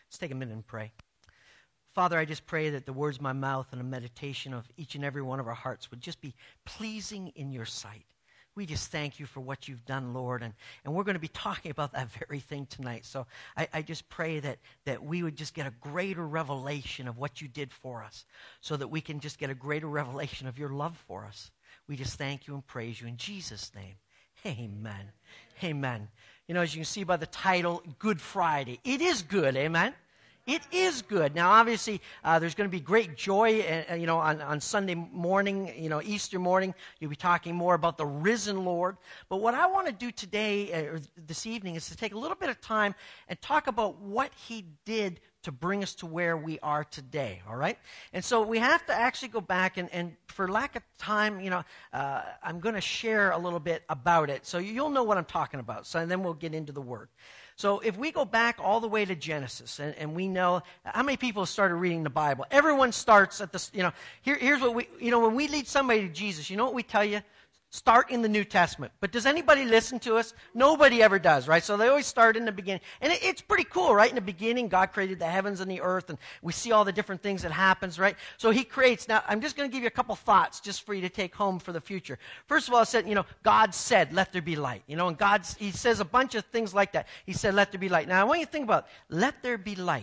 Let's take a minute and pray. Father, I just pray that the words of my mouth and the meditation of each and every one of our hearts would just be pleasing in your sight. We just thank you for what you've done, Lord, and we're going to be talking about that very thing tonight. So I just pray that we would just get a greater revelation of what you did for us so that we can just get a greater revelation of your love for us. We just thank you and praise you in Jesus' name. Amen. Amen. You know, as you can see by the title, Good Friday. It is good, amen? It is good. Now, obviously, there's going to be great joy, on Sunday morning, Easter morning. You'll be talking more about the risen Lord. But what I want to do today, or this evening, is to take a little bit of time and talk about what he did to bring us to where we are today, all right? And so we have to actually go back, and for lack of time, I'm going to share a little bit about it. So you'll know what I'm talking about. So and then we'll get into the Word. So if we go back all the way to Genesis, and we know, how many people have started reading the Bible? Everyone starts at this, here's what when we lead somebody to Jesus, you know what we tell you? Start in the New Testament. But does anybody listen to us? Nobody ever does, right? So they always start in the beginning. And it's pretty cool, right? In the beginning, God created the heavens and the earth, and we see all the different things that happens, right? So he creates. Now, I'm just going to give you a couple thoughts just for you to take home for the future. First of all, it said, God said, let there be light. And he says a bunch of things like that. He said, let there be light. Now, I want you to think about it. Let there be light.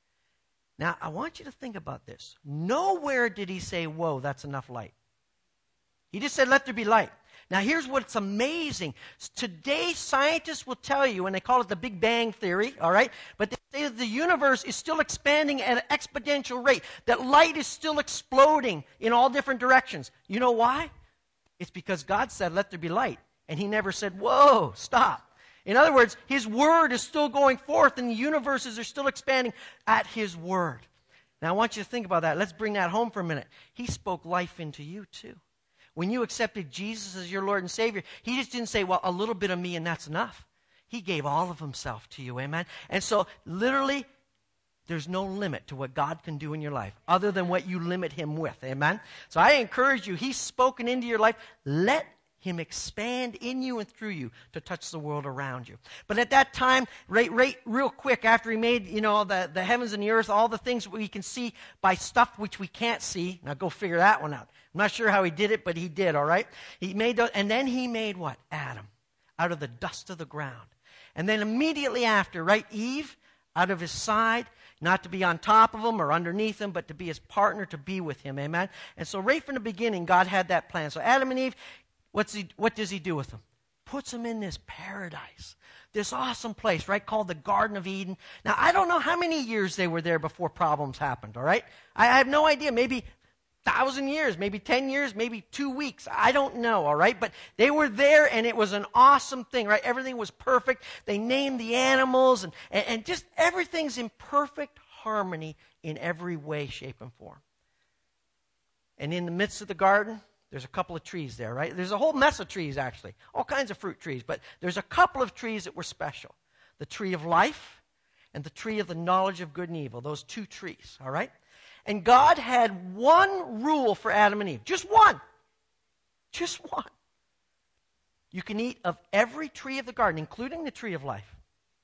Now, I want you to think about this. Nowhere did he say, whoa, that's enough light. He just said, let there be light. Now, here's what's amazing. Today, scientists will tell you, and they call it the Big Bang Theory, all right? But they say that the universe is still expanding at an exponential rate, that light is still exploding in all different directions. You know why? It's because God said, let there be light. And he never said, whoa, stop. In other words, his word is still going forth, and the universes are still expanding at his word. Now, I want you to think about that. Let's bring that home for a minute. He spoke life into you, too. When you accepted Jesus as your Lord and Savior, he just didn't say, well, a little bit of me and that's enough. He gave all of himself to you, amen? And so, literally, there's no limit to what God can do in your life other than what you limit him with, amen? So I encourage you, he's spoken into your life. Let him expand in you and through you to touch the world around you. But at that time, real quick, after he made, the heavens and the earth, all the things we can see by stuff which we can't see. Now go figure that one out. I'm not sure how he did it, but he did, all right? He made those, and then he made what? Adam, out of the dust of the ground. And then immediately after, right, Eve, out of his side, not to be on top of him or underneath him, but to be his partner, to be with him, amen? And so right from the beginning, God had that plan. So Adam and Eve, what does he do with them? Puts them in this paradise, this awesome place, right, called the Garden of Eden. Now, I don't know how many years they were there before problems happened, all right? I have no idea, maybe 1,000 years, maybe 10 years, maybe 2 weeks. I don't know, all right? But they were there, and it was an awesome thing, right? Everything was perfect. They named the animals, and just everything's in perfect harmony in every way, shape, and form. And in the midst of the garden, there's a couple of trees there, right? There's a whole mess of trees, actually. All kinds of fruit trees. But there's a couple of trees that were special. The tree of life and the tree of the knowledge of good and evil. Those two trees, all right? And God had one rule for Adam and Eve. Just one. Just one. You can eat of every tree of the garden, including the tree of life.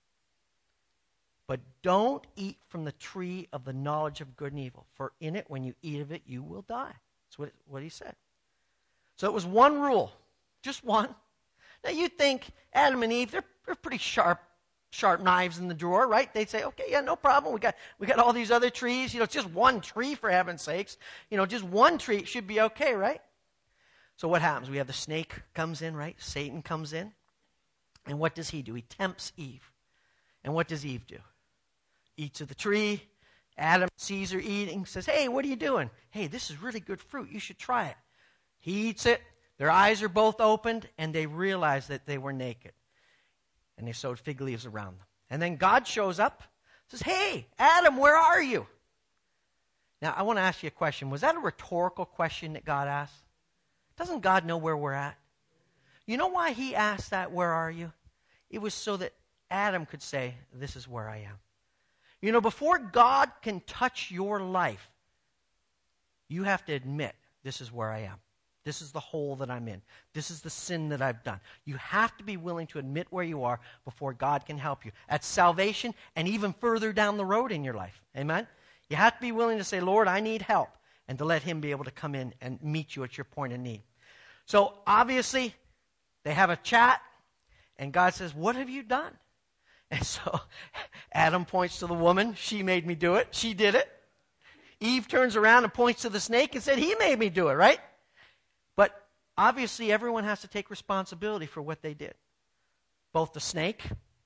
But don't eat from the tree of the knowledge of good and evil. For in it, when you eat of it, you will die. That's what he said. So it was one rule. Just one. Now you'd think Adam and Eve, they're pretty sharp knives in the drawer, right? They'd say, okay, yeah, no problem. We got all these other trees. It's just one tree, for heaven's sakes. Just one tree should be okay, right? So what happens? We have the snake comes in, right? Satan comes in. And what does he do? He tempts Eve. And what does Eve do? Eats of the tree. Adam sees her eating, says, hey, what are you doing? Hey, this is really good fruit. You should try it. He eats it. Their eyes are both opened, and they realize that they were naked. And they sewed fig leaves around them. And then God shows up, says, hey, Adam, where are you? Now, I want to ask you a question. Was that a rhetorical question that God asked? Doesn't God know where we're at? You know why he asked that, where are you? It was so that Adam could say, this is where I am. Before God can touch your life, you have to admit, this is where I am. This is the hole that I'm in. This is the sin that I've done. You have to be willing to admit where you are before God can help you. At salvation and even further down the road in your life. Amen? You have to be willing to say, Lord, I need help. And to let him be able to come in and meet you at your point of need. So obviously, they have a chat. And God says, what have you done? And so Adam points to the woman. She made me do it. She did it. Eve turns around and points to the snake and said, he made me do it, right? But obviously everyone has to take responsibility for what they did. Both the snake,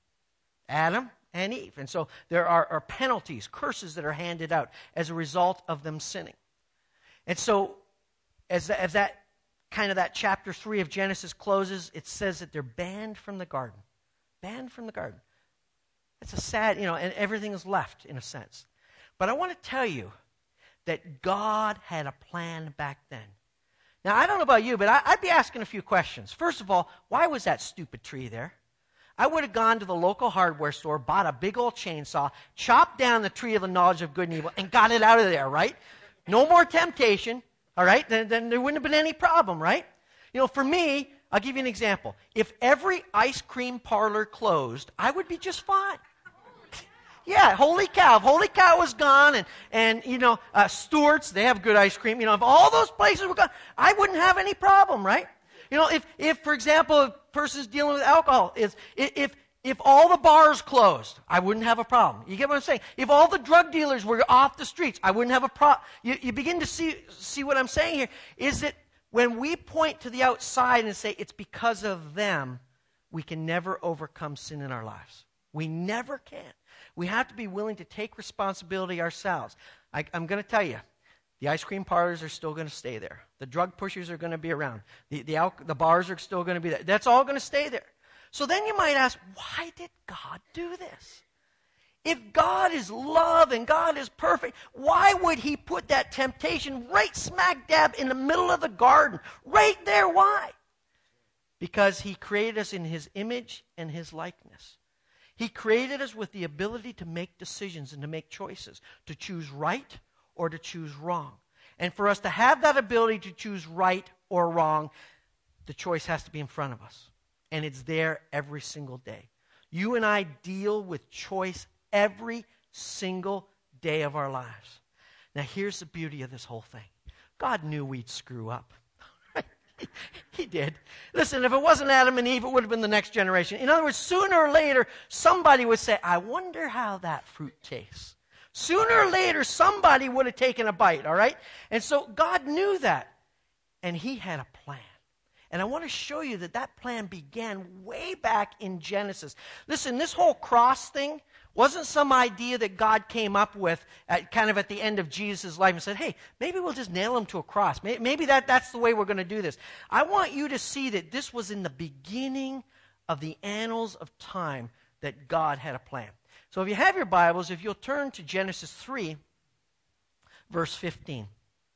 Adam, and Eve. And so there are penalties, curses that are handed out as a result of them sinning. And so as that kind of that chapter 3 of Genesis closes, it says that they're banned from the garden. Banned from the garden. It's a sad, and everything is left in a sense. But I want to tell you that God had a plan back then. Now, I don't know about you, but I'd be asking a few questions. First of all, why was that stupid tree there? I would have gone to the local hardware store, bought a big old chainsaw, chopped down the tree of the knowledge of good and evil, and got it out of there, right? No more temptation, all right? Then there wouldn't have been any problem, right? For me, I'll give you an example. If every ice cream parlor closed, I would be just fine. Yeah, Holy Cow. If Holy Cow was gone and Stewart's, they have good ice cream. If all those places were gone, I wouldn't have any problem, right? If for example, a person's dealing with alcohol, if all the bars closed, I wouldn't have a problem. You get what I'm saying? If all the drug dealers were off the streets, I wouldn't have a problem. You begin to see what I'm saying here, is that when we point to the outside and say it's because of them, we can never overcome sin in our lives. We never can. We have to be willing to take responsibility ourselves. I'm going to tell you, the ice cream parlors are still going to stay there. The drug pushers are going to be around. The bars are still going to be there. That's all going to stay there. So then you might ask, why did God do this? If God is love and God is perfect, why would he put that temptation right smack dab in the middle of the garden? Right there, why? Because he created us in his image and his likeness. He created us with the ability to make decisions and to make choices, to choose right or to choose wrong. And for us to have that ability to choose right or wrong, the choice has to be in front of us. And it's there every single day. You and I deal with choice every single day of our lives. Now here's the beauty of this whole thing. God knew we'd screw up. He did. Listen, if it wasn't Adam and Eve, it would have been the next generation. In other words, sooner or later, somebody would say, I wonder how that fruit tastes. Sooner or later, somebody would have taken a bite, all right? And so God knew that. And he had a plan. And I want to show you that plan began way back in Genesis. Listen, this whole cross thing wasn't some idea that God came up with at the end of Jesus' life and said, hey, maybe we'll just nail him to a cross. Maybe that's the way we're going to do this. I want you to see that this was in the beginning of the annals of time that God had a plan. So if you have your Bibles, if you'll turn to Genesis 3, verse 15.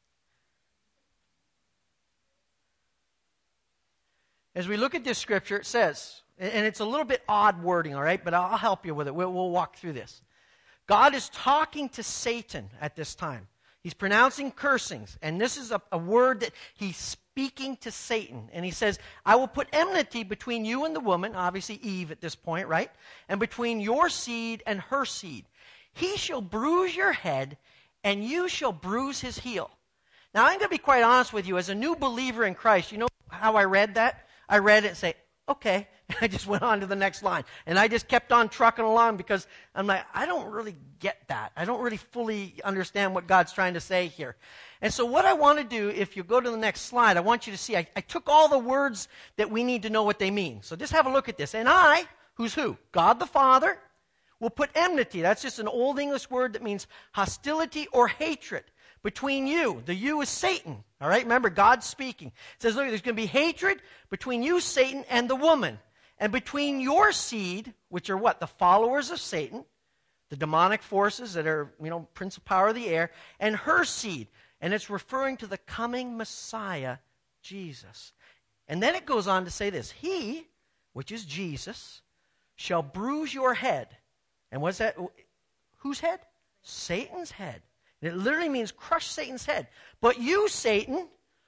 As we look at this scripture, it says, and it's a little bit odd wording, all right, but I'll help you with it. We'll walk through this. God is talking to Satan at this time. He's pronouncing cursings, and this is a word that he's speaking to Satan. And he says, I will put enmity between you and the woman, obviously Eve at this point, right? And between your seed and her seed. He shall bruise your head, and you shall bruise his heel. Now, I'm going to be quite honest with you. As a new believer in Christ, you know how I read that? I read it and say, okay. And I just went on to the next line. And I just kept on trucking along because I'm like, I don't really get that. I don't really fully understand what God's trying to say here. And so what I want to do, if you go to the next slide, I want you to see, I took all the words that we need to know what they mean. So just have a look at this. And I, who's who? God the Father, will put enmity. That's just an old English word that means hostility or hatred. Between you, the you is Satan, all right? Remember, God's speaking. It says, look, there's going to be hatred between you, Satan, and the woman. And between your seed, which are what? The followers of Satan, the demonic forces that are, prince of power of the air, and her seed. And it's referring to the coming Messiah, Jesus. And then it goes on to say this, he, which is Jesus, shall bruise your head. And what's that? Whose head? Satan's head. It literally means crush Satan's head. But you, Satan,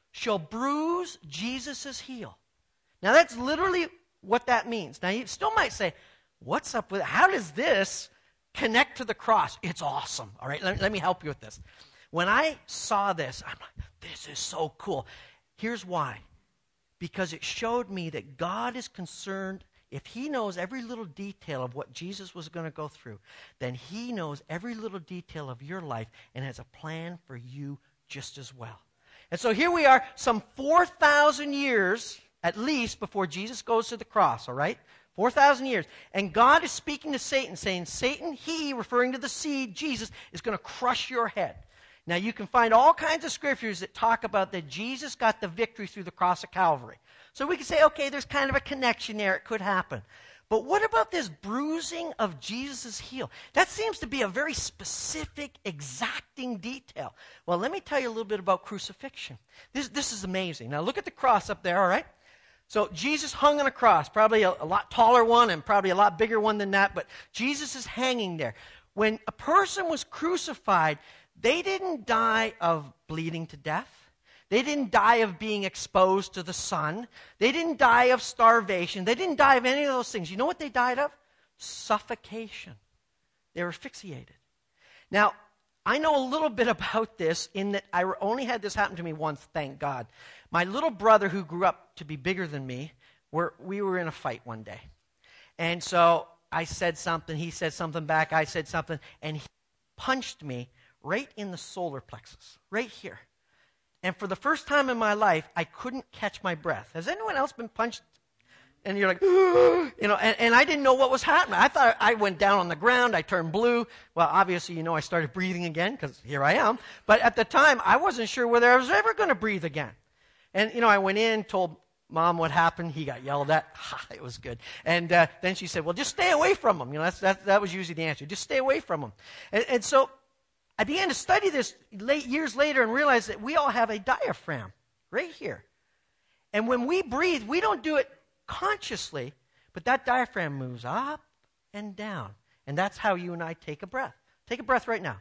shall bruise Jesus' heel. Now, that's literally what that means. Now, you still might say, what's up with it? How does this connect to the cross? It's awesome. All right, let me help you with this. When I saw this, I'm like, this is so cool. Here's why. Because it showed me that God is concerned. If he knows every little detail of what Jesus was going to go through, then he knows every little detail of your life and has a plan for you just as well. And so here we are, some 4,000 years at least before Jesus goes to the cross, all right? 4,000 years. And God is speaking to Satan, saying, Satan, he, referring to the seed, Jesus, is going to crush your head. Now, you can find all kinds of scriptures that talk about that Jesus got the victory through the cross of Calvary. So we can say, okay, there's kind of a connection there. It could happen. But what about this bruising of Jesus' heel? That seems to be a very specific, exacting detail. Well, let me tell you a little bit about crucifixion. This is amazing. Now, look at the cross up there, all right? So Jesus hung on a cross, probably a lot taller one and probably a lot bigger one than that, but Jesus is hanging there. When a person was crucified, they didn't die of bleeding to death. They didn't die of being exposed to the sun. They didn't die of starvation. They didn't die of any of those things. You know what they died of? Suffocation. They were asphyxiated. Now, I know a little bit about this in that I only had this happen to me once, thank God. My little brother, who grew up to be bigger than me, we were in a fight one day. And so I said something, he said something back, I said something, and he punched me right in the solar plexus, right here. And for the first time in my life, I couldn't catch my breath. Has anyone else been punched? And you're like, and I didn't know what was happening. I thought I went down on the ground. I turned blue. Well, obviously, I started breathing again because here I am. But at the time, I wasn't sure whether I was ever going to breathe again. And, I went in, told Mom what happened. He got yelled at. It was good. And then she said, well, just stay away from him. That was usually the answer. Just stay away from him. And so I began to study this years later and realized that we all have a diaphragm right here. And when we breathe, we don't do it consciously, but that diaphragm moves up and down. And that's how you and I take a breath. Take a breath right now.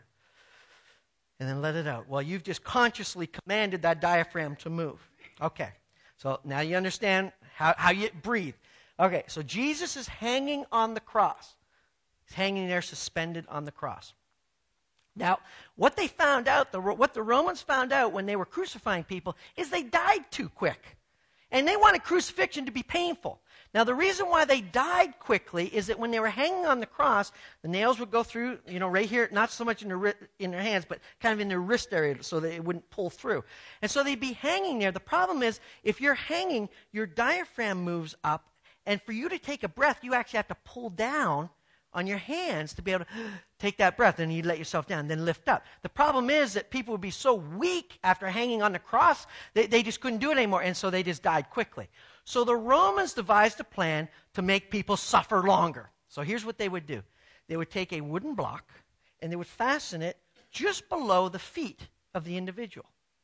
And then let it out. Well, you've just consciously commanded that diaphragm to move. Okay. So now you understand how you breathe. Okay, so Jesus is hanging on the cross. He's hanging there suspended on the cross. Now, what they found out, what the Romans found out when they were crucifying people, is they died too quick. And they wanted crucifixion to be painful. Now, the reason why they died quickly is that when they were hanging on the cross, the nails would go through, right here, not so much in their hands, but kind of in their wrist area so that it wouldn't pull through. And so they'd be hanging there. The problem is, if you're hanging, your diaphragm moves up, and for you to take a breath, you actually have to pull down on your hands to be able to take that breath, and you let yourself down, then lift up. The problem is that people would be so weak after hanging on the cross, they just couldn't do it anymore, and so they just died quickly. So the Romans devised a plan to make people suffer longer. So here's what they would do. They would take a wooden block, and they would fasten it just below the feet of the individual,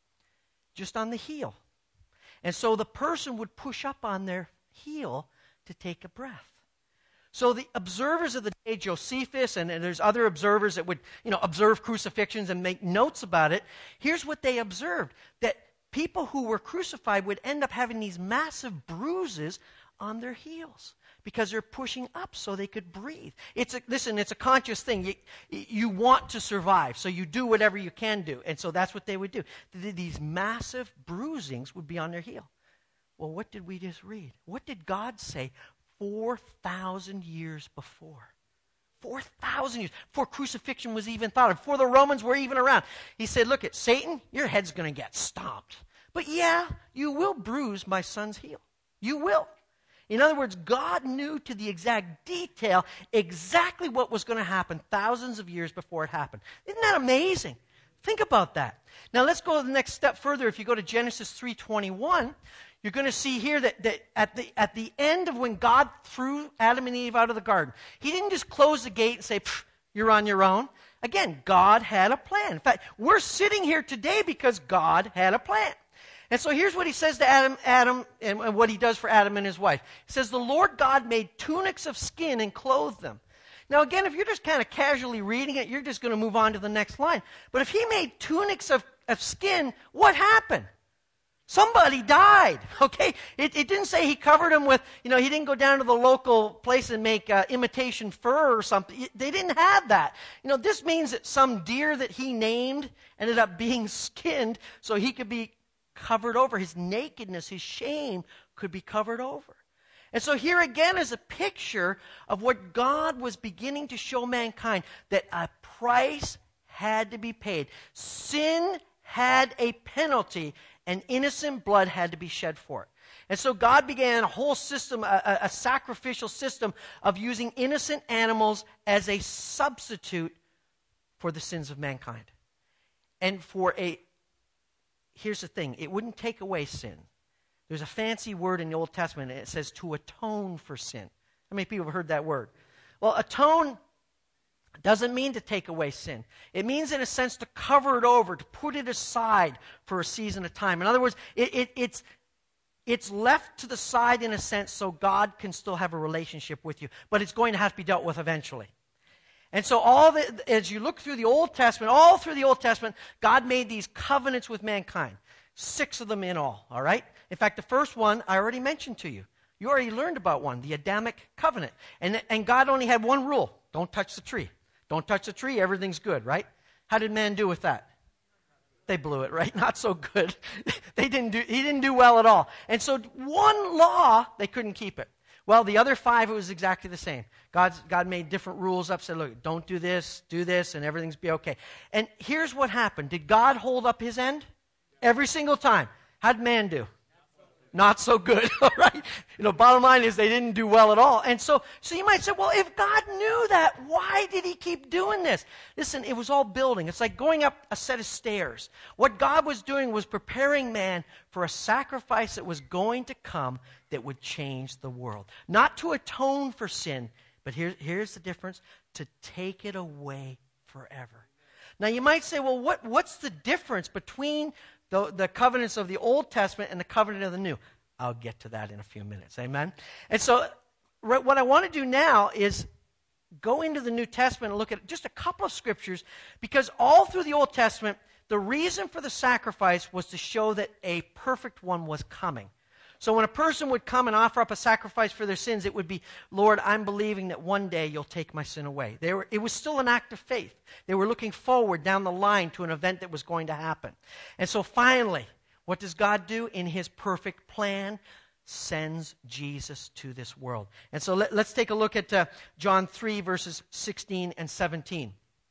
just on the heel. And so the person would push up on their heel to take a breath. So the observers of the day, Josephus, and there's other observers that would, observe crucifixions and make notes about it. Here's what they observed, that people who were crucified would end up having these massive bruises on their heels because they're pushing up so they could breathe. It's a conscious thing. You want to survive, so you do whatever you can do. And so that's what they would do. These massive bruisings would be on their heel. Well, what did we just read? What did God say 4,000 years before? 4,000 years before crucifixion was even thought of, before the Romans were even around. He said, look, at Satan, your head's going to get stomped. But yeah, you will bruise my son's heel. You will. In other words, God knew to the exact detail exactly what was going to happen thousands of years before it happened. Isn't that amazing? Think about that. Now let's go the next step further. If you go to Genesis 3:21, you're going to see here that at the end of when God threw Adam and Eve out of the garden, he didn't just close the gate and say, you're on your own. Again, God had a plan. In fact, we're sitting here today because God had a plan. And so here's what he says to Adam, and what he does for Adam and his wife. He says, the Lord God made tunics of skin and clothed them. Now again, if you're just kind of casually reading it, you're just going to move on to the next line. But if he made tunics of skin, what happened? Somebody died, okay? It didn't say he covered him with, he didn't go down to the local place and make imitation fur or something. They didn't have that. This means that some deer that he named ended up being skinned so he could be covered over. His nakedness, his shame could be covered over. And so here again is a picture of what God was beginning to show mankind, that a price had to be paid. Sin had a penalty, and innocent blood had to be shed for it. And so God began a whole system, a sacrificial system of using innocent animals as a substitute for the sins of mankind. And here's the thing, it wouldn't take away sin. There's a fancy word in the Old Testament, and it says to atone for sin. How many people have heard that word? Well, atone doesn't mean to take away sin. It means, in a sense, to cover it over, to put it aside for a season of time. In other words, it's left to the side, in a sense, so God can still have a relationship with you. But it's going to have to be dealt with eventually. And so as you look through the Old Testament, all through the Old Testament, God made these covenants with mankind. 6 of them in all right? In fact, the first one I already mentioned to you. You already learned about one, the Adamic covenant. And God only had one rule: don't touch the tree. Don't touch the tree, everything's good, right? How did man do with that? They blew it, right? Not so good. He didn't do well at all. And so one law, they couldn't keep it. Well, the other 5, it was exactly the same. God made different rules up, said, look, don't do this, and everything's be okay. And here's what happened. Did God hold up his end? Every single time. How'd man do? Not so good, all right? Bottom line is they didn't do well at all. And so you might say, well, if God knew that, why did he keep doing this? Listen, it was all building. It's like going up a set of stairs. What God was doing was preparing man for a sacrifice that was going to come that would change the world. Not to atone for sin, but here's the difference: to take it away forever. Now you might say, well, what's the difference between the covenants of the Old Testament and the covenant of the New? I'll get to that in a few minutes. Amen? And so what I want to do now is go into the New Testament and look at just a couple of scriptures, because all through the Old Testament, the reason for the sacrifice was to show that a perfect one was coming. So when a person would come and offer up a sacrifice for their sins, it would be, Lord, I'm believing that one day you'll take my sin away. It was still an act of faith. They were looking forward down the line to an event that was going to happen. And so finally, what does God do? In his perfect plan, sends Jesus to this world. And so let's take a look at John 3, verses 16 and 17.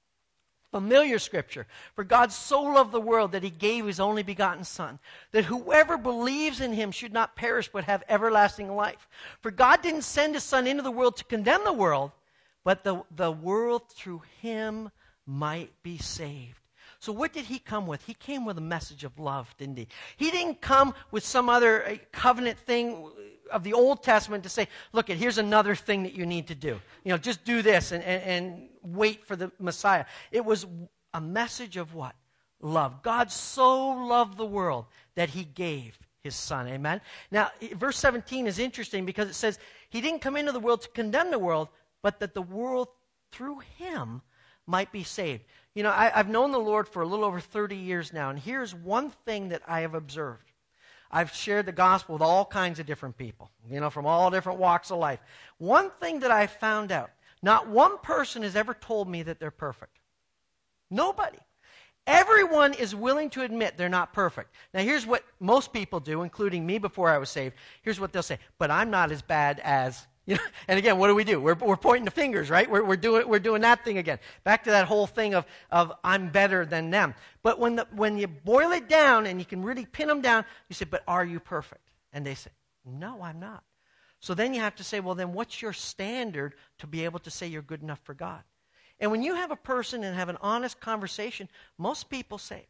Familiar scripture. For God so loved the world that he gave his only begotten Son, that whoever believes in him should not perish but have everlasting life. For God didn't send his Son into the world to condemn the world, but the world through him might be saved. So what did he come with? He came with a message of love, didn't he? He didn't come with some other covenant thing of the Old Testament to say, look, here's another thing that you need to do. Just do this and wait for the Messiah. It was a message of what? Love. God so loved the world that he gave his Son. Amen? Now, verse 17 is interesting because it says, he didn't come into the world to condemn the world, but that the world through him might be saved. I've known the Lord for a little over 30 years now, and here's one thing that I have observed. I've shared the gospel with all kinds of different people, from all different walks of life. One thing that I found out, not one person has ever told me that they're perfect. Nobody. Everyone is willing to admit they're not perfect. Now, here's what most people do, including me before I was saved. Here's what they'll say, but I'm not as bad as... And again, what do? We're pointing the fingers, right? We're doing that thing again. Back to that whole thing of I'm better than them. But when you boil it down and you can really pin them down, you say, but are you perfect? And they say, no, I'm not. So then you have to say, well, then what's your standard to be able to say you're good enough for God? And when you have a person and have an honest conversation, most people say,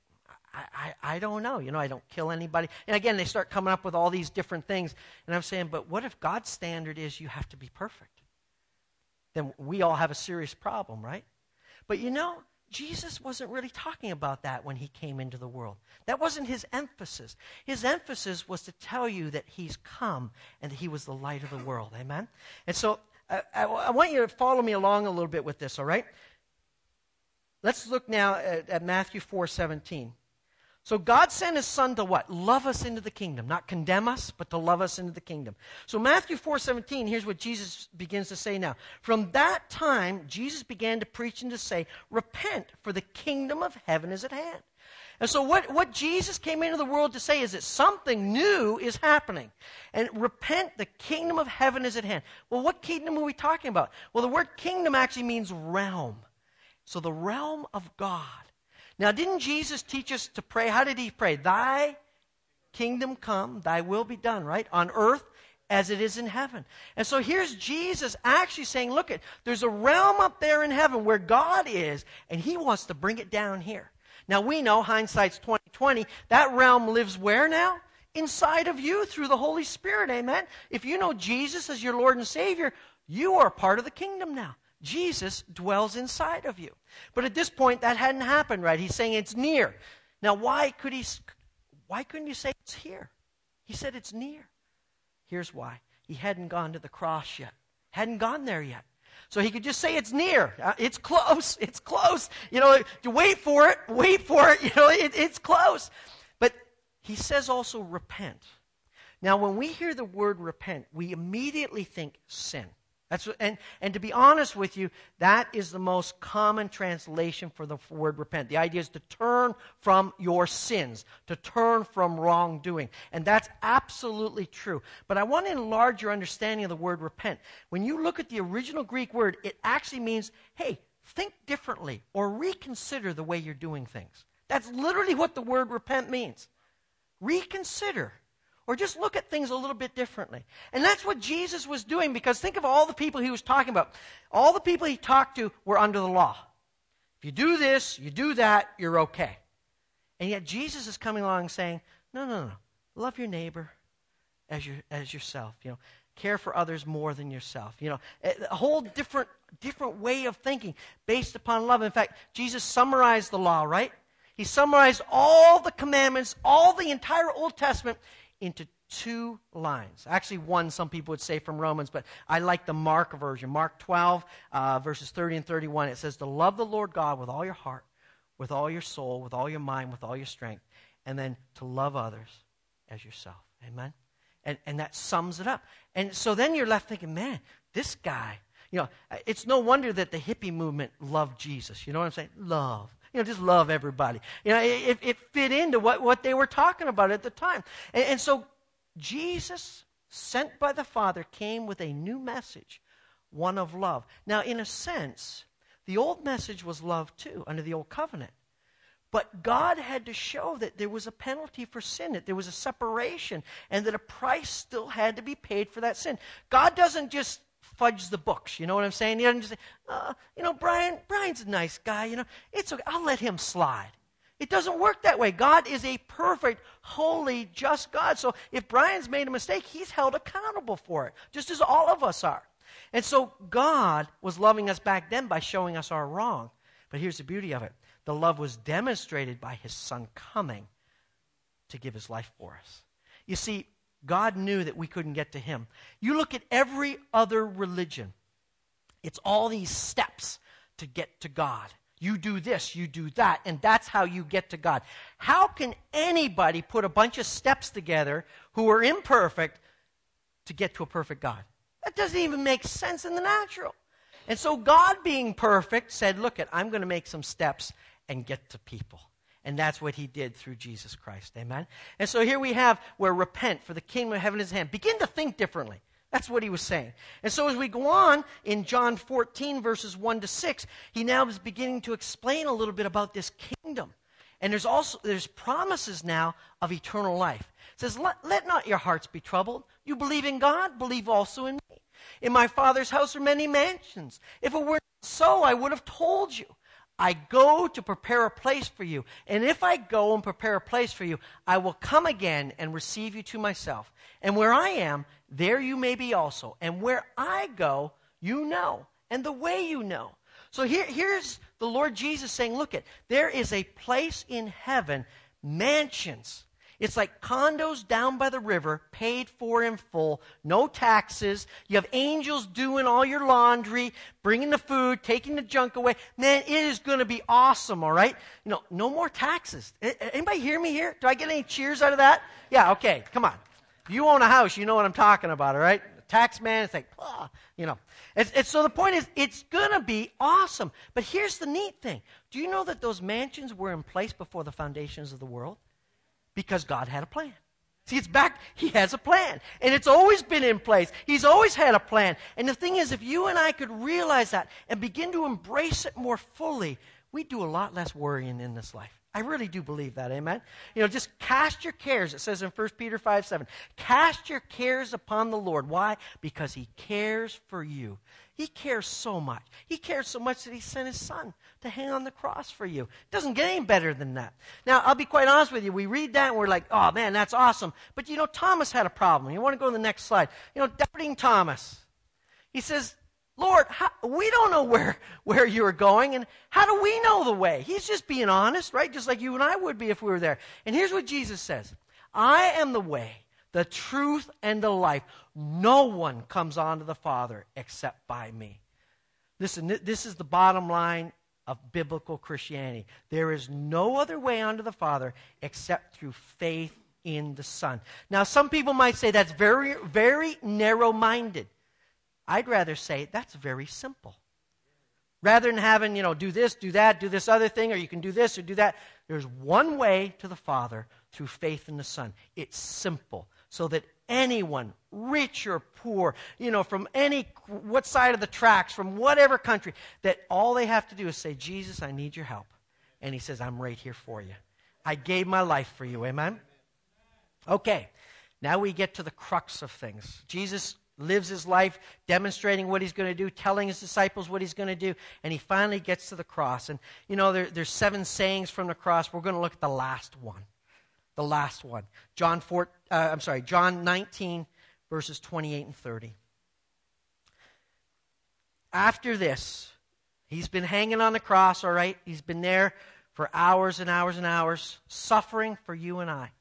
I don't know. I don't kill anybody. And again, they start coming up with all these different things. And I'm saying, but what if God's standard is you have to be perfect? Then we all have a serious problem, right? But Jesus wasn't really talking about that when he came into the world. That wasn't his emphasis. His emphasis was to tell you that he's come and that he was the light of the world. Amen? And so I want you to follow me along a little bit with this, all right? Let's look now at Matthew 4:17. So God sent his son to what? Love us into the kingdom. Not condemn us, but to love us into the kingdom. So Matthew 4:17, here's what Jesus begins to say now. From that time, Jesus began to preach and to say, repent, for the kingdom of heaven is at hand. And so what Jesus came into the world to say is that something new is happening. And repent, the kingdom of heaven is at hand. Well, what kingdom are we talking about? Well, the word kingdom actually means realm. So the realm of God. Now, didn't Jesus teach us to pray? How did he pray? Thy kingdom come, thy will be done, right? On earth as it is in heaven. And so here's Jesus actually saying, look, there's a realm up there in heaven where God is, and he wants to bring it down here. Now, we know, hindsight's 20/20, that realm lives where now? Inside of you through the Holy Spirit, amen? If you know Jesus as your Lord and Savior, you are part of the kingdom now. Jesus dwells inside of you. But at this point, that hadn't happened, right? He's saying it's near. Now, why couldn't you say it's here? He said it's near. Here's why. He hadn't gone to the cross yet. Hadn't gone there yet. So he could just say it's near. It's close. It's close. You know, wait for it. You know, it's close. But he says also repent. Now, when we hear the word repent, we immediately think sin. And to be honest with you, that is the most common translation for the word repent. The idea is to turn from your sins, to turn from wrongdoing. And that's absolutely true. But I want to enlarge your understanding of the word repent. When you look at the original Greek word, it actually means, hey, think differently or reconsider the way you're doing things. That's literally what the word repent means. Reconsider. Or just look at things a little bit differently. And that's what Jesus was doing, because think of all the people he was talking about. All the people he talked to were under the law. If you do this, you do that, you're okay. And yet Jesus is coming along saying, no. Love your neighbor as yourself. You know, care for others more than yourself. You know, a whole different way of thinking based upon love. In fact, Jesus summarized the law, right? He summarized all the commandments, all the entire Old Testament into 2 lines. Actually, one, some people would say from Romans, but I like the Mark version. Mark 12, verses 30 and 31. It says to love the Lord God with all your heart, with all your soul, with all your mind, with all your strength, and then to love others as yourself. Amen? And that sums it up. And so then you're left thinking, man, this guy, you know, it's no wonder that the hippie movement loved Jesus. You know what I'm saying? Love. You know, just love everybody. You know, it fit into what they were talking about at the time. And so Jesus, sent by the Father, came with a new message, one of love. Now, in a sense, the old message was love too, under the old covenant. But God had to show that there was a penalty for sin, that there was a separation, and that a price still had to be paid for that sin. God doesn't just fudge the books, you know what I'm saying? He doesn't just say, you know, Brian's a nice guy, you know, it's okay, I'll let him slide. It doesn't work that way. God is a perfect, holy, just God. So if Brian's made a mistake, he's held accountable for it, just as all of us are. And so God was loving us back then by showing us our wrong. But here's the beauty of it. The love was demonstrated by his son coming to give his life for us. You see, God knew that we couldn't get to him. You look at every other religion. It's all these steps to get to God. You do this, you do that, and that's how you get to God. How can anybody put a bunch of steps together who are imperfect to get to a perfect God? That doesn't even make sense in the natural. And so God, being perfect, said, look, I'm going to make some steps and get to people. And that's what he did through Jesus Christ. Amen? And so here we have where repent, for the kingdom of heaven is at hand. Begin to think differently. That's what he was saying. And so as we go on in John 14, verses 1 to 6, he now is beginning to explain a little bit about this kingdom. And there's promises now of eternal life. It says, let not your hearts be troubled. You believe in God, believe also in me. In my Father's house are many mansions. If it were so, I would have told you. I go to prepare a place for you. And if I go and prepare a place for you, I will come again and receive you to myself. And where I am, there you may be also. And where I go, you know, and the way you know. So here's the Lord Jesus saying, look, there is a place in heaven, mansions. It's like condos down by the river, paid for in full, no taxes. You have angels doing all your laundry, bringing the food, taking the junk away. Man, it is going to be awesome, all right? No more taxes. Anybody hear me here? Do I get any cheers out of that? Yeah, okay, come on. If you own a house, you know what I'm talking about, all right? The tax man, it's like, And so the point is, it's going to be awesome. But here's the neat thing. Do you know that those mansions were in place before the foundations of the world? Because God had a plan. See, it's back. He has a plan. And it's always been in place. He's always had a plan. And the thing is, if you and I could realize that and begin to embrace it more fully, we'd do a lot less worrying in this life. I really do believe that, amen? Just cast your cares. It says in 1 Peter 5:7, cast your cares upon the Lord. Why? Because He cares for you. He cares so much. He cares so much that He sent His Son to hang on the cross for you. It doesn't get any better than that. Now, I'll be quite honest with you. We read that and we're like, oh man, that's awesome. But Thomas had a problem. You want to go to the next slide. Doubting Thomas. He says, Lord, we don't know where you are going, and how do we know the way? He's just being honest, right? Just like you and I would be if we were there. And here's what Jesus says. I am the way, the truth, and the life. No one comes onto the Father except by me. Listen, this is the bottom line of biblical Christianity. There is no other way onto the Father except through faith in the Son. Now, some people might say that's very, very narrow-minded. I'd rather say that's very simple. Rather than having, do this, do that, do this other thing, or you can do this or do that. There's one way to the Father through faith in the Son. It's simple. So that anyone, rich or poor, from what side of the tracks, from whatever country, that all they have to do is say, Jesus, I need your help. And He says, I'm right here for you. I gave my life for you. Amen? Okay. Now we get to the crux of things. Jesus lives His life demonstrating what He's going to do, telling His disciples what He's going to do, and He finally gets to the cross. And, there's 7 sayings from the cross. We're going to look at the last one. The last one. John 19, verses 28 and 30. After this, He's been hanging on the cross, all right? He's been there for hours and hours and hours, suffering for you and I.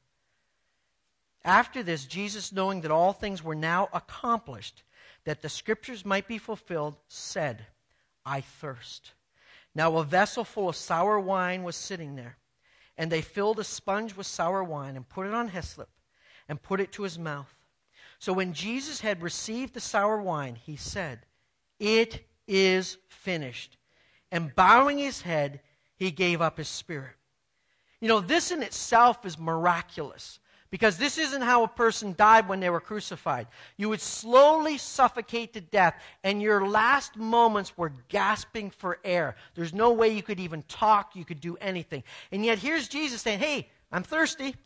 After this, Jesus, knowing that all things were now accomplished, that the Scriptures might be fulfilled, said, I thirst. Now a vessel full of sour wine was sitting there, and they filled a sponge with sour wine and put it on hyssop and put it to His mouth. So when Jesus had received the sour wine, He said, it is finished. And bowing His head, He gave up His spirit. This in itself is miraculous. Because this isn't how a person died when they were crucified. You would slowly suffocate to death, and your last moments were gasping for air. There's no way you could even talk, you could do anything. And yet here's Jesus saying, hey, I'm thirsty.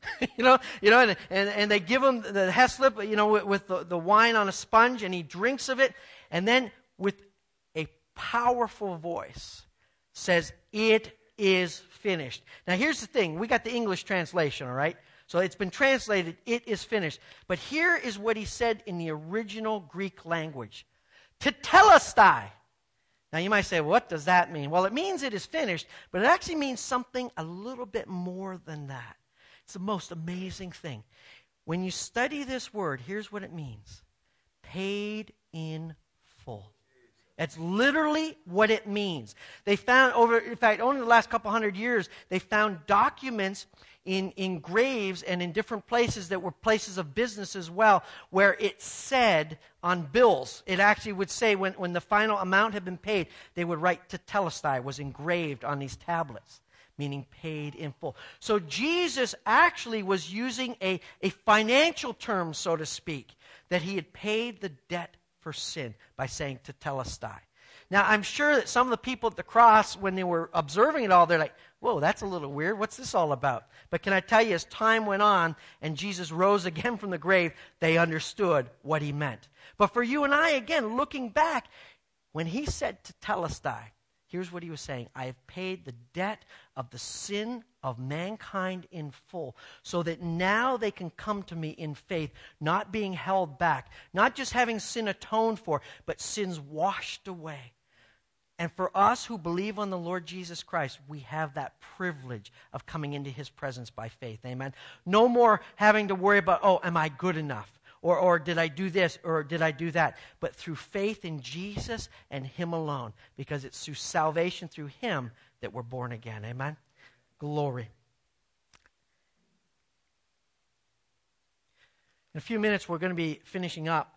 And they give Him the hyssop, with the wine on a sponge, and He drinks of it, and then with a powerful voice says, it is finished. Now here's the thing, we got the English translation, all right? So it's been translated, it is finished. But here is what He said in the original Greek language. Tetelestai. Now you might say, what does that mean? Well, it means it is finished, but it actually means something a little bit more than that. It's the most amazing thing. When you study this word, here's what it means. Paid in full. That's literally what it means. They found only the last couple hundred years, they found documents in graves and in different places that were places of business as well, where it said on bills, it actually would say when the final amount had been paid, they would write Tetelestai, was engraved on these tablets, meaning paid in full. So Jesus actually was using a financial term, so to speak, that He had paid the debt for sin by saying Tetelestai. Now, I'm sure that some of the people at the cross, when they were observing it all, they're like, whoa, that's a little weird. What's this all about? But can I tell you, as time went on and Jesus rose again from the grave, they understood what He meant. But for you and I, again, looking back, when He said Tetelestai, here's what He was saying. I have paid the debt of the sin of mankind in full, so that now they can come to me in faith, not being held back, not just having sin atoned for, but sins washed away. And for us who believe on the Lord Jesus Christ, we have that privilege of coming into his presence by faith. Amen. No more having to worry about, oh, am I good enough? Or did I do this, or did I do that? But through faith in Jesus and him alone, because it's through salvation through him that we're born again. Amen? Glory. In a few minutes, we're going to be finishing up.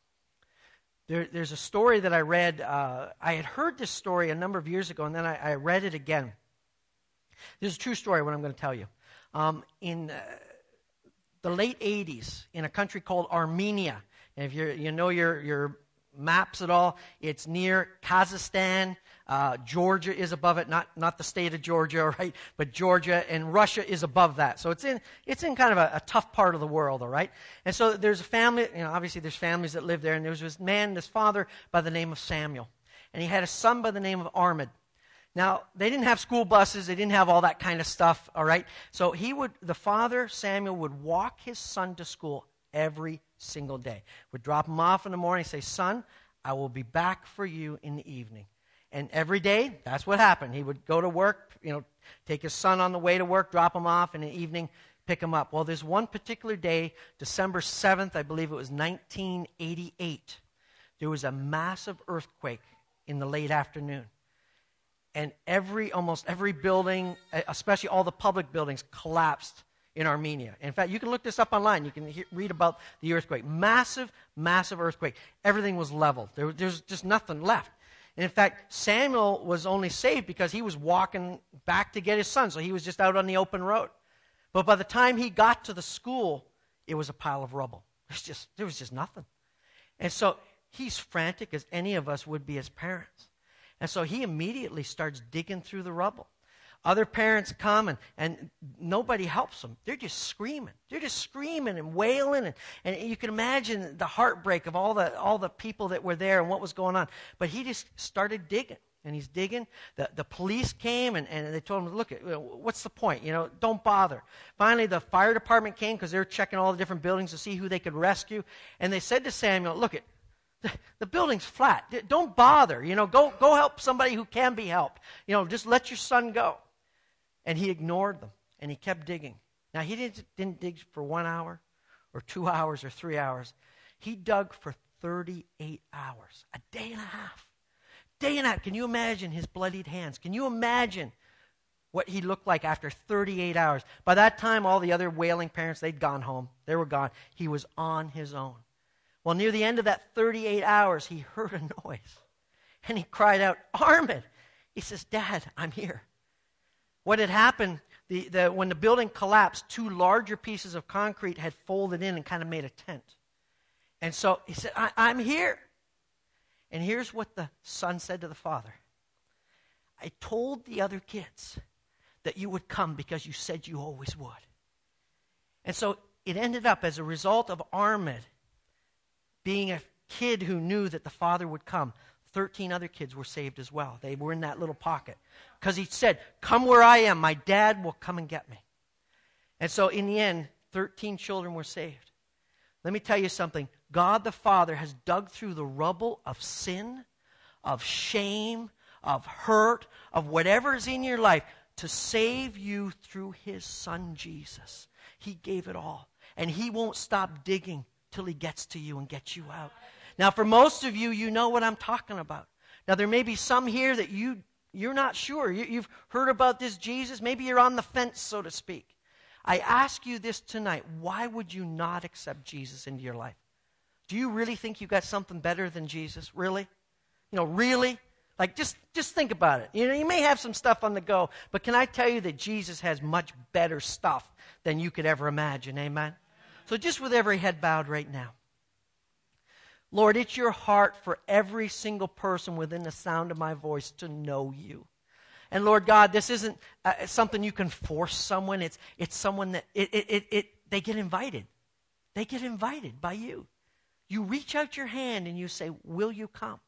There's a story that I read. I had heard this story a number of years ago, and then I read it again. This is a true story, what I'm going to tell you. In the late 80s, in a country called Armenia, and if you know your maps at all, it's near Kazakhstan. Georgia is above it, not the state of Georgia, right? But Georgia, and Russia is above that. So it's in kind of a tough part of the world, all right? And so there's a family, obviously there's families that live there, and there was this father by the name of Samuel. And he had a son by the name of Ahmed. Now, they didn't have school buses, they didn't have all that kind of stuff, all right? So the father, Samuel, would walk his son to school every single day. Would drop him off in the morning, say, son, I will be back for you in the evening. And every day, that's what happened. He would go to work, take his son on the way to work, drop him off, and in the evening, pick him up. Well, there's one particular day, December 7th, I believe it was 1988, there was a massive earthquake in the late afternoon. And almost every building, especially all the public buildings, collapsed in Armenia. In fact, you can look this up online. You can read about the earthquake. Massive, massive earthquake. Everything was leveled. There's just nothing left. And in fact, Samuel was only saved because he was walking back to get his son, so he was just out on the open road. But by the time he got to the school, it was a pile of rubble. There was just nothing. And so he's frantic as any of us would be as parents. And so he immediately starts digging through the rubble. Other parents come and nobody helps them. They're just screaming. They're just screaming and wailing. And you can imagine the heartbreak of all the people that were there and what was going on. But he just started digging. And he's digging. The police came and they told him, look, what's the point? Don't bother. Finally, the fire department came because they were checking all the different buildings to see who they could rescue. And they said to Samuel, look, the building's flat. Don't bother. Go help somebody who can be helped. Just let your son go. And he ignored them, and he kept digging. Now, he didn't dig for 1 hour or 2 hours or 3 hours. He dug for 38 hours, a day and a half. Day and a half. Can you imagine his bloodied hands? Can you imagine what he looked like after 38 hours? By that time, all the other wailing parents, they'd gone home. They were gone. He was on his own. Well, near the end of that 38 hours, he heard a noise. And he cried out, Ahmed! He says, Dad, I'm here. What had happened, when the building collapsed, 2 larger pieces of concrete had folded in and kind of made a tent. And so he said, I'm here. And here's what the son said to the father. I told the other kids that you would come because you said you always would. And so it ended up as a result of Ahmed being a kid who knew that the father would come. 13 other kids were saved as well. They were in that little pocket. Because he said, come where I am. My dad will come and get me. And so in the end, 13 children were saved. Let me tell you something. God the Father has dug through the rubble of sin, of shame, of hurt, of whatever is in your life to save you through his son Jesus. He gave it all. And he won't stop digging till he gets to you and gets you out. Now, for most of you, you know what I'm talking about. Now, there may be some here that you're not sure. You've heard about this Jesus. Maybe you're on the fence, so to speak. I ask you this tonight. Why would you not accept Jesus into your life? Do you really think you got something better than Jesus? Really? Really? Like, just think about it. You may have some stuff on the go, but can I tell you that Jesus has much better stuff than you could ever imagine? Amen? So just with every head bowed right now. Lord, it's your heart for every single person within the sound of my voice to know you. And Lord God, this isn't something you can force someone. It's someone that they get invited. They get invited by you. You reach out your hand and you say, will you come?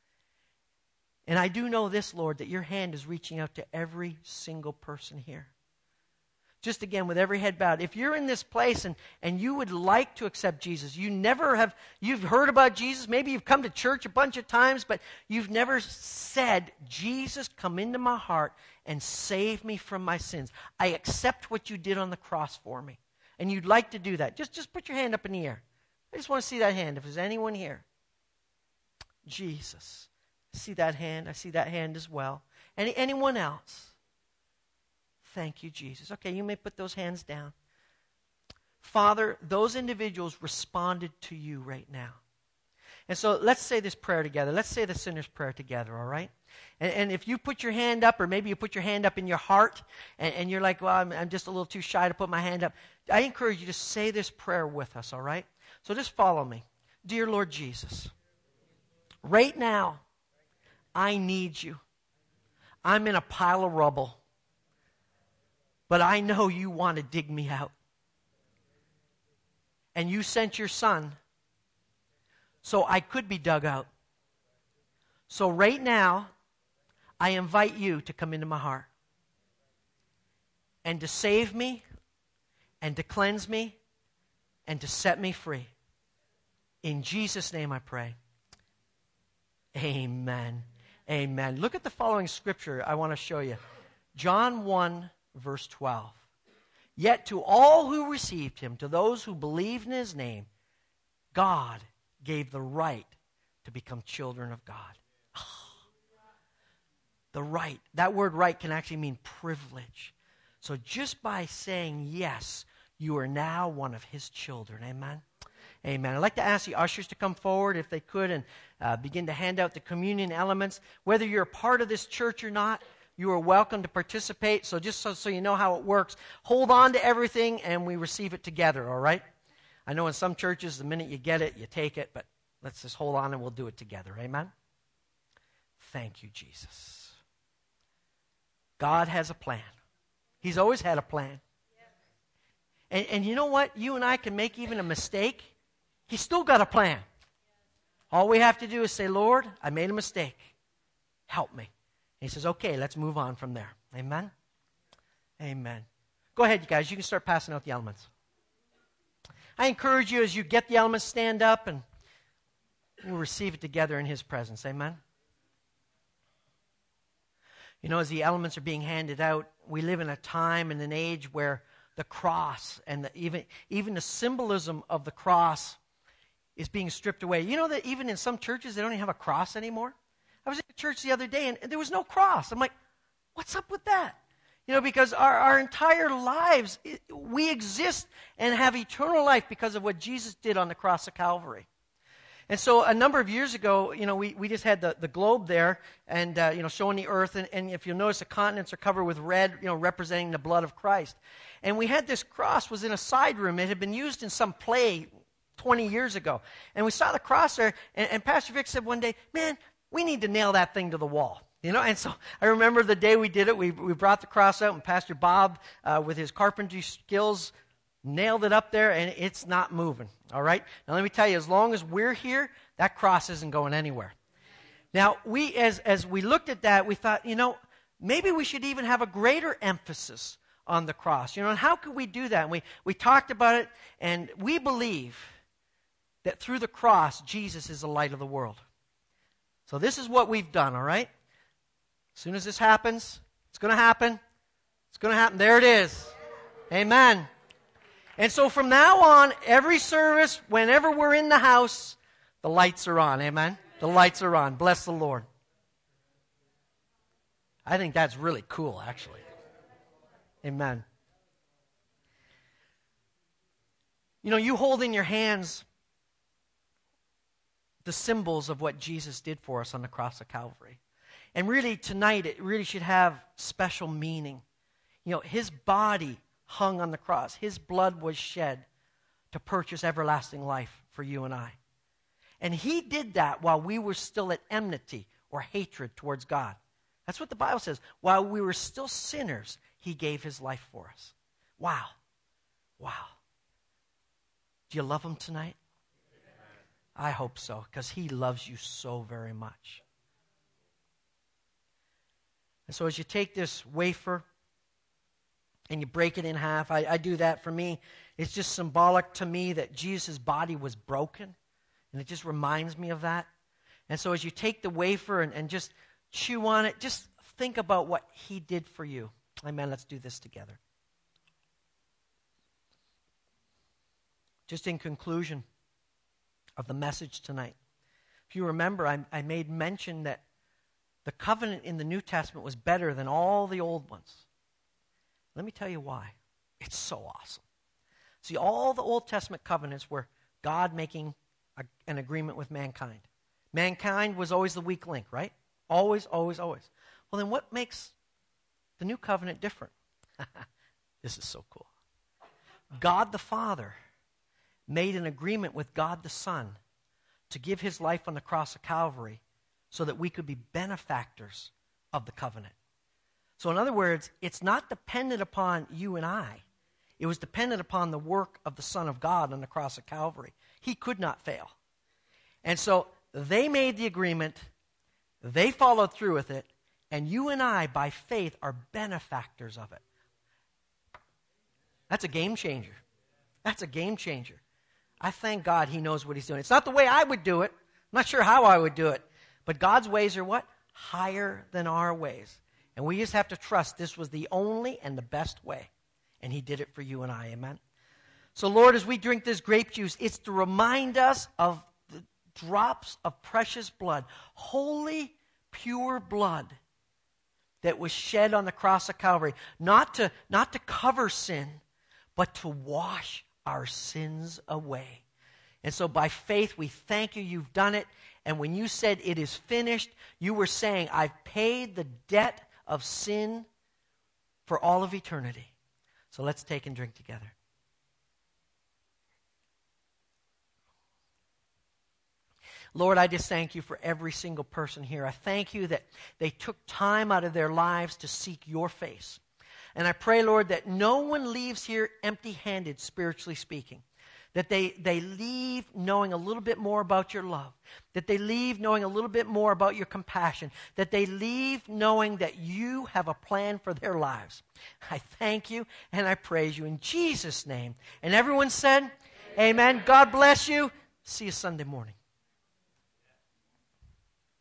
And I do know this, Lord, that your hand is reaching out to every single person here. just again with every head bowed, if you're in this place and you would like to accept Jesus, you've heard about Jesus, maybe you've come to church a bunch of times, but you've never said, Jesus, come into my heart and save me from my sins. I accept what you did on the cross for me. And you'd like to do that. Just put your hand up in the air. I just want to see that hand. If there's anyone here. Jesus. I see that hand. I see that hand as well. Anyone else? Thank you, Jesus. Okay, you may put those hands down. Father, those individuals responded to you right now. And so let's say this prayer together. Let's say the sinner's prayer together, all right? And if you put your hand up, or maybe you put your hand up in your heart, and you're like, well, I'm just a little too shy to put my hand up, I encourage you to say this prayer with us, all right? So just follow me. Dear Lord Jesus, right now, I need you. I'm in a pile of rubble. But I know you want to dig me out. And you sent your son so I could be dug out. So right now, I invite you to come into my heart and to save me and to cleanse me and to set me free. In Jesus' name I pray. Amen. Amen. Look at the following scripture I want to show you. John 1, verse 12. Yet to all who received him, to those who believed in his name, God gave the right to become children of God. The right. That word right can actually mean privilege. So just by saying yes, you are now one of his children. Amen? Amen. I'd like to ask the ushers to come forward if they could and begin to hand out the communion elements. Whether you're a part of this church or not, you are welcome to participate. So just so you know how it works, hold on to everything and we receive it together, all right? I know in some churches, the minute you get it, you take it, but let's just hold on and we'll do it together. Amen? Thank you, Jesus. God has a plan. He's always had a plan. And you know what? You and I can make even a mistake. He's still got a plan. All we have to do is say, Lord, I made a mistake. Help me. And he says, okay, let's move on from there. Amen? Amen. Go ahead, you guys. You can start passing out the elements. I encourage you as you get the elements, stand up and we'll receive it together in his presence. Amen? You know, as the elements are being handed out, we live in a time and an age where the cross and even the symbolism of the cross is being stripped away. You know that even in some churches, they don't even have a cross anymore? I was at church the other day, and there was no cross. I'm like, what's up with that? You know, because our entire lives, we exist and have eternal life because of what Jesus did on the cross of Calvary. And so a number of years ago, you know, we just had the globe there and, you know, showing the earth. And if you'll notice, the continents are covered with red, you know, representing the blood of Christ. And we had this cross was in a side room. It had been used in some play 20 years ago. And we saw the cross there. And Pastor Vic said one day, man, we need to nail that thing to the wall. You know, and so I remember the day we did it, we brought the cross out, and Pastor Bob, with his carpentry skills, nailed it up there, and it's not moving, all right? Now, let me tell you, as long as we're here, that cross isn't going anywhere. Now, we, as we looked at that, we thought, you know, maybe we should even have a greater emphasis on the cross. You know, and how could we do that? And we talked about it, and we believe that through the cross, Jesus is the light of the world. So this is what we've done, all right? As soon as this happens, it's going to happen. It's going to happen. There it is. Amen. And so from now on, every service, whenever we're in the house, the lights are on. Amen? The lights are on. Bless the Lord. I think that's really cool, actually. Amen. You know, you hold in your hands the symbols of what Jesus did for us on the cross of Calvary. And really, tonight, it really should have special meaning. You know, his body hung on the cross. His blood was shed to purchase everlasting life for you and I. And he did that while we were still at enmity or hatred towards God. That's what the Bible says. While we were still sinners, he gave his life for us. Wow. Wow. Do you love him tonight? I hope so, because he loves you so very much. And so as you take this wafer, and you break it in half. I do that. For me, it's just symbolic to me that Jesus' body was broken, and it just reminds me of that. And so as you take the wafer and just chew on it, just think about what he did for you. Amen. Let's do this together. Just in conclusion of the message tonight, if you remember, I made mention that the covenant in the New Testament was better than all the old ones. Let me tell you why. It's so awesome. See, all the Old Testament covenants were God making an agreement with mankind. Mankind was always the weak link, right? Always, always, always. Well, then what makes the new covenant different? This is so cool. God the Father made an agreement with God the Son to give his life on the cross of Calvary so that we could be benefactors of the covenant. So in other words, it's not dependent upon you and I. It was dependent upon the work of the Son of God on the cross of Calvary. He could not fail. And so they made the agreement, they followed through with it, and you and I, by faith, are benefactors of it. That's a game changer. That's a game changer. I thank God he knows what he's doing. It's not the way I would do it. I'm not sure how I would do it. But God's ways are what? Higher than our ways. And we just have to trust this was the only and the best way. And he did it for you and I. Amen? So, Lord, as we drink this grape juice, it's to remind us of the drops of precious blood, holy, pure blood that was shed on the cross of Calvary. Not to cover sin, but to wash our sins away. And so by faith, we thank you, you've done it. And when you said it is finished, you were saying, I've paid the debt of sin for all of eternity. So let's take and drink together. Lord, I just thank you for every single person here. I thank you that they took time out of their lives to seek your face. And I pray, Lord, that no one leaves here empty-handed, spiritually speaking. That they leave knowing a little bit more about your love. That they leave knowing a little bit more about your compassion. That they leave knowing that you have a plan for their lives. I thank you and I praise you in Jesus' name. And everyone said, Amen. God bless you. See you Sunday morning.